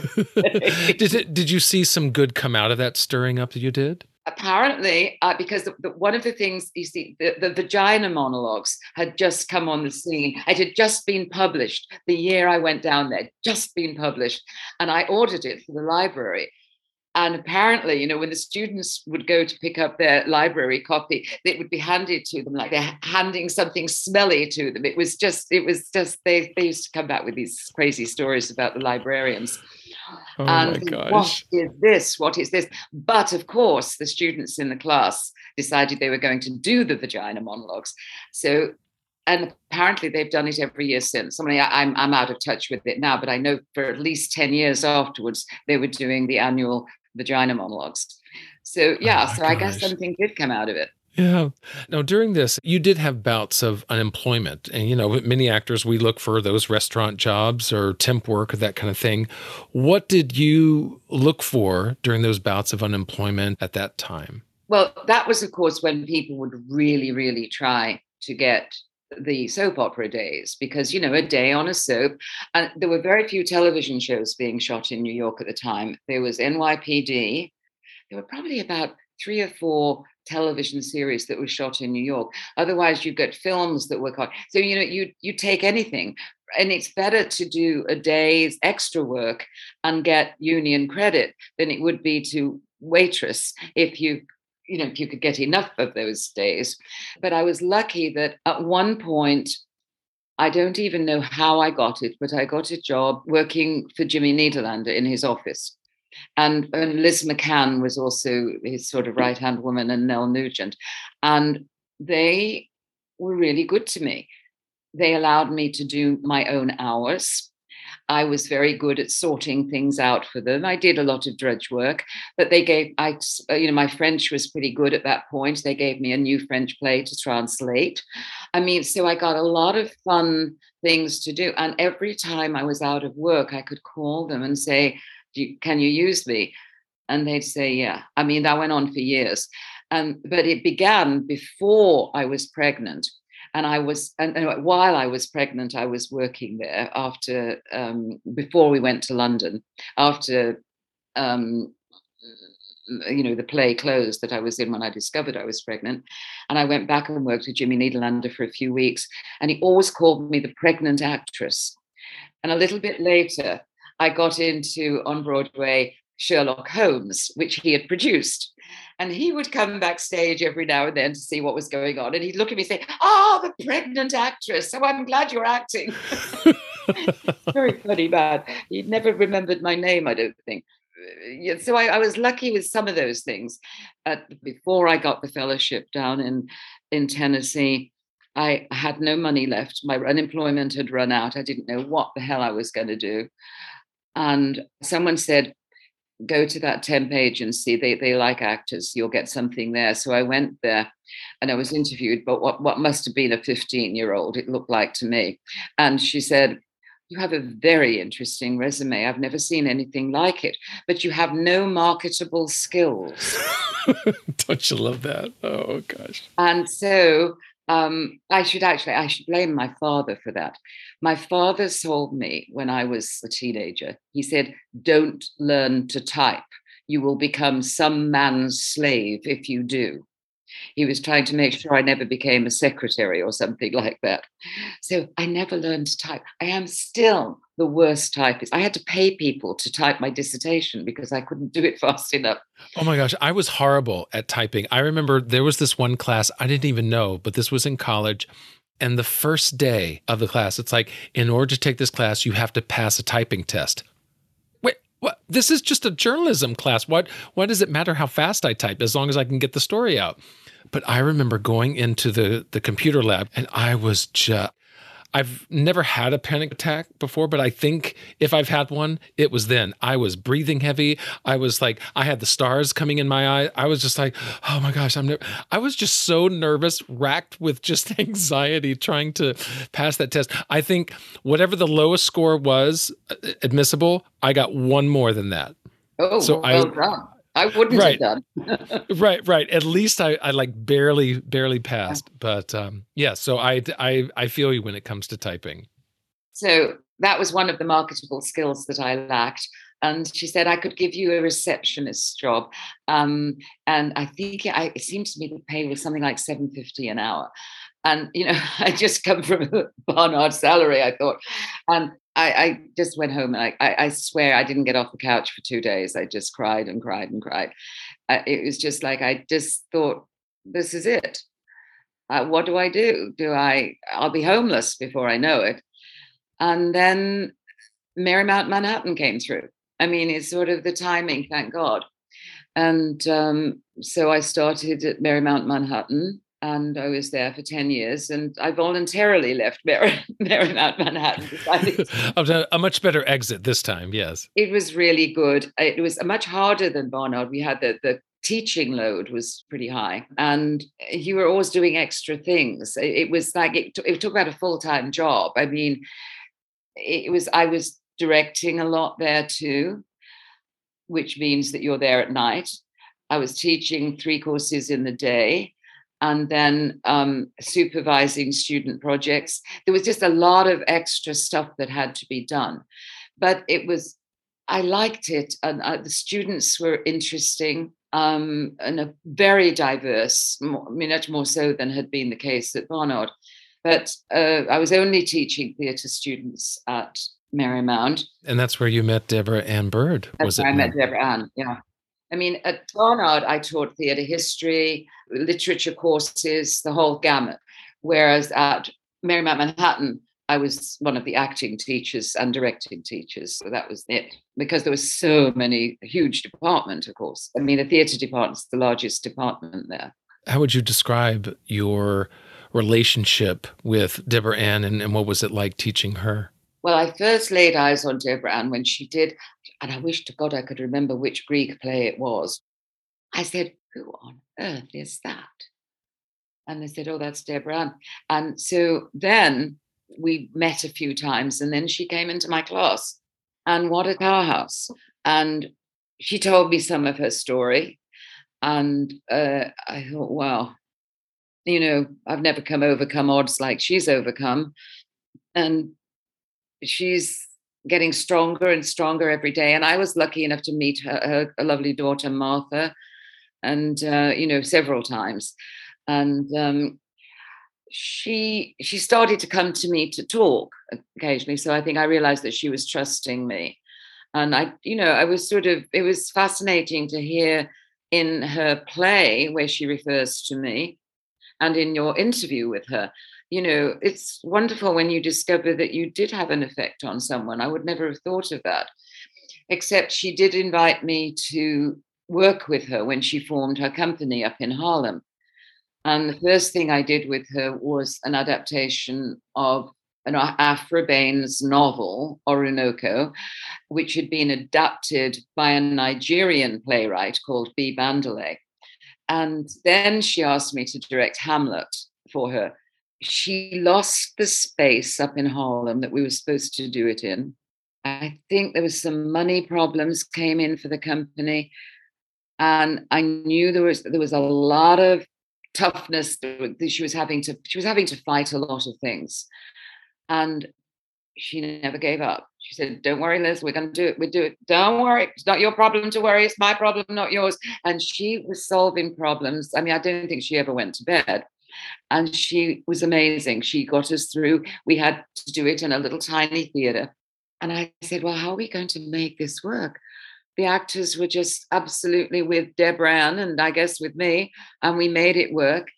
did it? Did you see some good come out of that stirring up that you did? Apparently, uh, because the, the, one of the things, you see, the, the vagina monologues had just come on the scene. It had just been published the year I went down there, just been published. And I ordered it for the library. And apparently, you know, when the students would go to pick up their library copy, it would be handed to them like they're handing something smelly to them. It was just, it was just, they, they used to come back with these crazy stories about the librarians. Oh and my gosh. What is this? What is this? But of course, the students in the class decided they were going to do the vagina monologues. So, and apparently they've done it every year since. I mean, I, I'm, I'm out of touch with it now, but I know for at least ten years afterwards, they were doing the annual vagina monologues. So yeah, oh so gosh. I guess something did come out of it. Yeah. Now, during this, you did have bouts of unemployment. And, you know, many actors, we look for those restaurant jobs or temp work or that kind of thing. What did you look for during those bouts of unemployment at that time? Well, that was, of course, when people would really, really try to get the soap opera days, because, you know, a day on a soap, and there were very few television shows being shot in New York at the time. There was N Y P D. There were probably about three or four television series that were shot in New York. Otherwise, you get films that were caught. So, you know, you you take anything, and it's better to do a day's extra work and get union credit than it would be to waitress if you you know, if you could get enough of those days. But I was lucky that at one point, I don't even know how I got it, but I got a job working for Jimmy Niederlander in his office. And, and Liz McCann was also his sort of right-hand woman, and Nell Nugent. And they were really good to me. They allowed me to do my own hours. I was very good at sorting things out for them. I did a lot of drudge work, but they gave, I, you know, my French was pretty good at that point. They gave me a new French play to translate. I mean, so I got a lot of fun things to do. And every time I was out of work, I could call them and say, do you, can you use me? And they'd say, yeah. I mean, that went on for years. Um, but it began before I was pregnant. And I was, and, and while I was pregnant, I was working there after, um, before we went to London, after, um, you know, the play closed that I was in when I discovered I was pregnant. And I went back and worked with Jimmy Niederlander for a few weeks. And he always called me the pregnant actress. And a little bit later, I got into, on Broadway, Sherlock Holmes, which he had produced. And he would come backstage every now and then to see what was going on. And he'd look at me and say, oh, the pregnant actress. So I'm glad you're acting. Very funny man. He never remembered my name, I don't think. Yeah, so I, I was lucky with some of those things. Uh, before I got the fellowship down in, in Tennessee, I had no money left. My unemployment had run out. I didn't know what the hell I was going to do. And someone said, go to that temp agency. They they like actors. You'll get something there. So I went there and I was interviewed, but what, what must have been a fifteen-year-old, it looked like to me. And she said, you have a very interesting resume. I've never seen anything like it, but you have no marketable skills. Don't you love that? Oh, gosh. And so um, I should actually, I should blame my father for that. My father told me when I was a teenager, he said, don't learn to type. You will become some man's slave if you do. He was trying to make sure I never became a secretary or something like that. So I never learned to type. I am still the worst typist. I had to pay people to type my dissertation because I couldn't do it fast enough. Oh my gosh, I was horrible at typing. I remember there was this one class I didn't even know, but this was in college. And the first day of the class, it's like, in order to take this class, you have to pass a typing test. Wait, what? This is just a journalism class. What, why does it matter how fast I type as long as I can get the story out? But I remember going into the, the computer lab and I was just, I've never had a panic attack before, but I think if I've had one, it was then. I was breathing heavy. I was like, I had the stars coming in my eye. I was just like, oh my gosh, I'm. Ne-. I was just so nervous, racked with just anxiety trying to pass that test. I think whatever the lowest score was admissible, I got one more than that. Oh, so well I, done. I wouldn't right. have done. right, right. At least I, I like barely, barely passed. But um, yeah, so I, I, I feel you when it comes to typing. So that was one of the marketable skills that I lacked. And she said, I could give you a receptionist job. Um, and I think it, I, it seemed to me the pay was something like seven fifty an hour. And, you know, I just come from a Barnard salary, I thought. And I, I just went home and I, I, I swear I didn't get off the couch for two days. I just cried and cried and cried. Uh, it was just like, I just thought, this is it. Uh, what do I do? Do I, I'll be homeless before I know it. And then Marymount Manhattan came through. I mean, it's sort of the timing, thank God. And um, so I started at Marymount Manhattan. And I was there for ten years, and I voluntarily left Mary, Marymount Manhattan. A much better exit this time, yes. It was really good. It was much harder than Barnard. We had the, the teaching load was pretty high, and you were always doing extra things. It, it was like, it, it took about a full-time job. I mean, it was, I was directing a lot there too, which means that you're there at night. I was teaching three courses in the day, and then um, supervising student projects. There was just a lot of extra stuff that had to be done. But it was, I liked it. And uh, the students were interesting um, and a very diverse, more, I mean, much more so than had been the case at Barnard. But uh, I was only teaching theatre students at Marymount. And that's where you met Deborah Ann Bird, That's was it? where I met Deborah Ann, yeah. I mean, at Barnard, I taught theatre history, literature courses, the whole gamut. Whereas at Marymount Manhattan, I was one of the acting teachers and directing teachers. So that was it. Because there was so many, a huge department, of course. I mean, the theatre department's the largest department there. How would you describe your relationship with Deborah Ann, and, and what was it like teaching her? Well, I first laid eyes on Deborah Ann when she did, and I wish to God I could remember which Greek play it was. I said, who on earth is that? And they said, oh, that's Deborah Ann. And so then we met a few times, and then she came into my class, and what a powerhouse. And she told me some of her story. And uh, I thought, wow, you know, I've never come overcome odds like she's overcome. And she's getting stronger and stronger every day. And I was lucky enough to meet her, her a lovely daughter, Martha, and, uh, you know, several times. And um, she she started to come to me to talk occasionally. So I think I realized that she was trusting me. And I, you know, I was sort of, it was fascinating to hear in her play where she refers to me, and in your interview with her. You know, it's wonderful when you discover that you did have an effect on someone. I would never have thought of that, except she did invite me to work with her when she formed her company up in Harlem. And the first thing I did with her was an adaptation of an Afra Baines novel, Orinoco, which had been adapted by a Nigerian playwright called B. Bandele. And then she asked me to direct Hamlet for her. She lost the space up in Harlem that we were supposed to do it in. I think there was some money problems came in for the company. And I knew there was there was a lot of toughness that she was having to, she was having to fight a lot of things. And she never gave up. She said, don't worry, Liz, we're going to do it. We'll do it. Don't worry. It's not your problem to worry. It's my problem, not yours. And she was solving problems. I mean, I don't think she ever went to bed. And she was amazing. She got us through. We had to do it in a little tiny theatre. And I said, well, how are we going to make this work? The actors were just absolutely with Deborah Ann and I guess with me, and we made it work.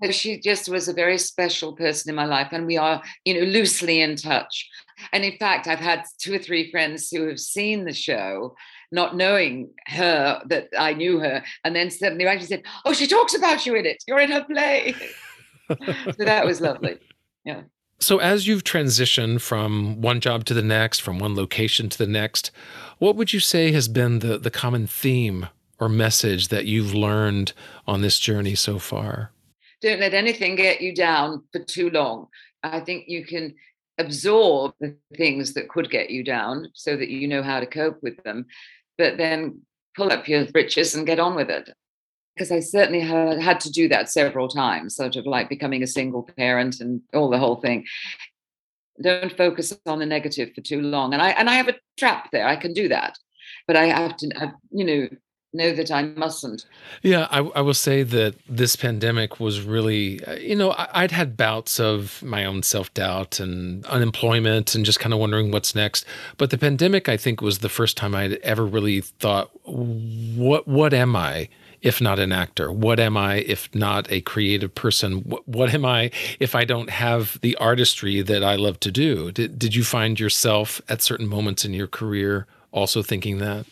She just was a very special person in my life, and we are, you know, loosely in touch. And in fact, I've had two or three friends who have seen the show, not knowing her, that I knew her, and then suddenly actually said, "Oh, she talks about you in it. You're in her play." So that was lovely. Yeah. So as you've transitioned from one job to the next, from one location to the next, what would you say has been the, the common theme or message that you've learned on this journey so far? Don't let anything get you down for too long. I think you can absorb the things that could get you down so that you know how to cope with them, but then pull up your britches and get on with it. Because I certainly had, had to do that several times, sort of like becoming a single parent and all the whole thing. Don't focus on the negative for too long. And I and I have a trap there. I can do that, but I have to, I, you know, know that I mustn't. Yeah, I, I will say that this pandemic was really, you know, I, I'd had bouts of my own self-doubt and unemployment and just kind of wondering what's next. But the pandemic, I think, was the first time I'd ever really thought, what what am I if not an actor? What am I if not a creative person? What, what am I if I don't have the artistry that I love to do? Did, did you find yourself at certain moments in your career also thinking that?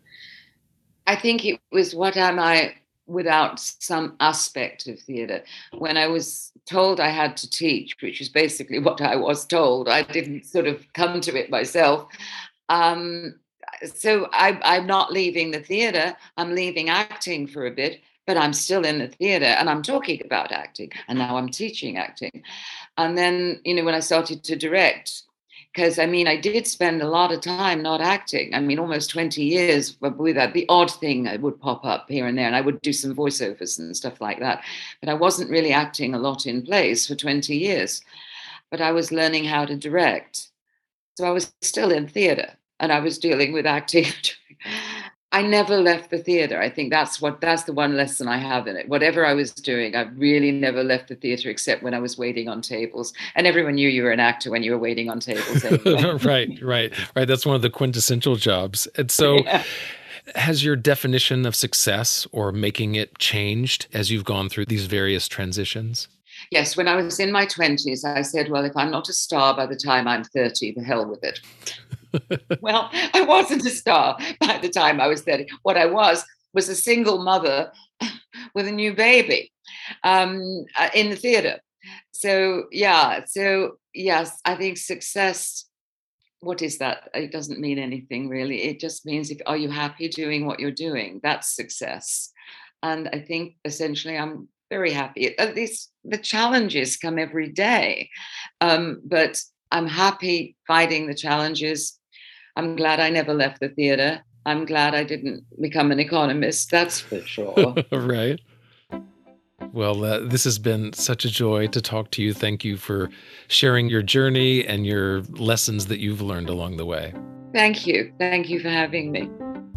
I think it was, what am I without some aspect of theatre? When I was told I had to teach, which is basically what I was told, I didn't sort of come to it myself. Um, so I, I'm not leaving the theatre, I'm leaving acting for a bit, but I'm still in the theatre and I'm talking about acting, and now I'm teaching acting. And then, you know, when I started to direct, because, I mean, I did spend a lot of time not acting. I mean, almost twenty years with that. The odd thing would pop up here and there, and I would do some voiceovers and stuff like that. But I wasn't really acting a lot in plays for twenty years. But I was learning how to direct. So I was still in theatre, and I was dealing with acting. I never left the theatre. I think that's what that's the one lesson I have in it. Whatever I was doing, I really never left the theatre except when I was waiting on tables. And everyone knew you were an actor when you were waiting on tables. Anyway. Right, right, right. That's one of the quintessential jobs. And so yeah. Has your definition of success or making it changed as you've gone through these various transitions? Yes, when I was in my twenties, I said, well, if I'm not a star by the time I'm thirty, the hell with it. Well, I wasn't a star by the time I was thirty. What I was was a single mother with a new baby um, in the theatre. So, yeah, so, yes, I think success, what is that? It doesn't mean anything, really. It just means, if are you happy doing what you're doing? That's success. And I think, essentially, I'm very happy. At least the challenges come every day. Um, but I'm happy fighting the challenges. I'm glad I never left the theatre. I'm glad I didn't become an economist, that's for sure. Right. Well, uh, this has been such a joy to talk to you. Thank you for sharing your journey and your lessons that you've learned along the way. Thank you. Thank you for having me.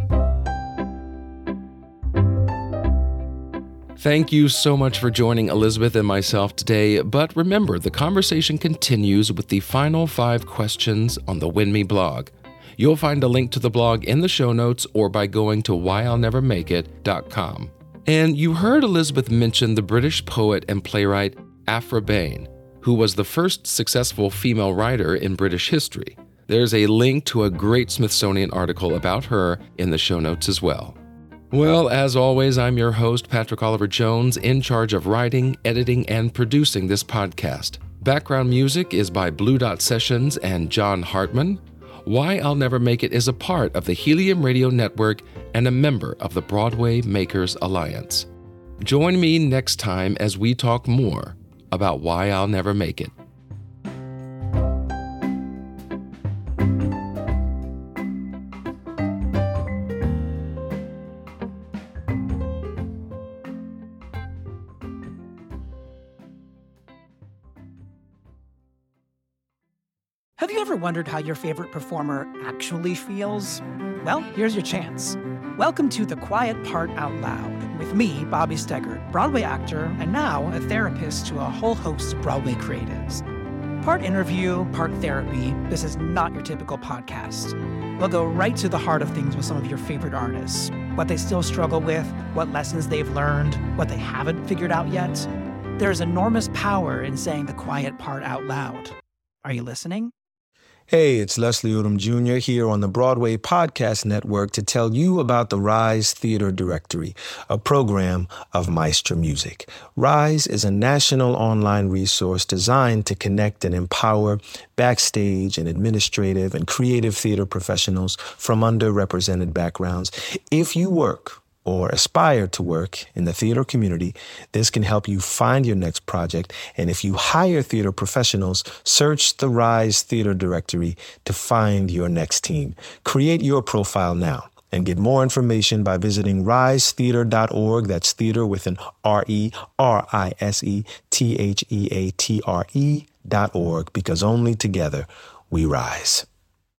Thank you so much for joining Elizabeth and myself today. But remember, the conversation continues with the final five questions on the Win Me blog. You'll find a link to the blog in the show notes or by going to why I'll never make it dot com. And you heard Elizabeth mention the British poet and playwright Aphra Behn, who was the first successful female writer in British history. There's a link to a great Smithsonian article about her in the show notes as well. Well, as always, I'm your host, Patrick Oliver Jones, in charge of writing, editing, and producing this podcast. Background music is by Blue Dot Sessions and John Hartman. Why I'll Never Make It is a part of the Helium Radio Network and a member of the Broadway Makers Alliance. Join me next time as we talk more about why I'll never make it. Have you ever wondered how your favorite performer actually feels? Well, here's your chance. Welcome to The Quiet Part Out Loud with me, Bobby Steggert, Broadway actor and now a therapist to a whole host of Broadway creatives. Part interview, part therapy, this is not your typical podcast. We'll go right to the heart of things with some of your favorite artists, what they still struggle with, what lessons they've learned, what they haven't figured out yet. There's enormous power in saying the quiet part out loud. Are you listening? Hey, it's Leslie Odom Junior here on the Broadway Podcast Network to tell you about the Rise Theater Directory, a program of Maestra Music. Rise is a national online resource designed to connect and empower backstage and administrative and creative theater professionals from underrepresented backgrounds. If you work or aspire to work in the theater community, this can help you find your next project. And if you hire theater professionals, search the Rise Theater Directory to find your next team. Create your profile now and get more information by visiting rise theater dot org. That's theater with an R E R I S E T H E A T R E dot org, because only together we rise.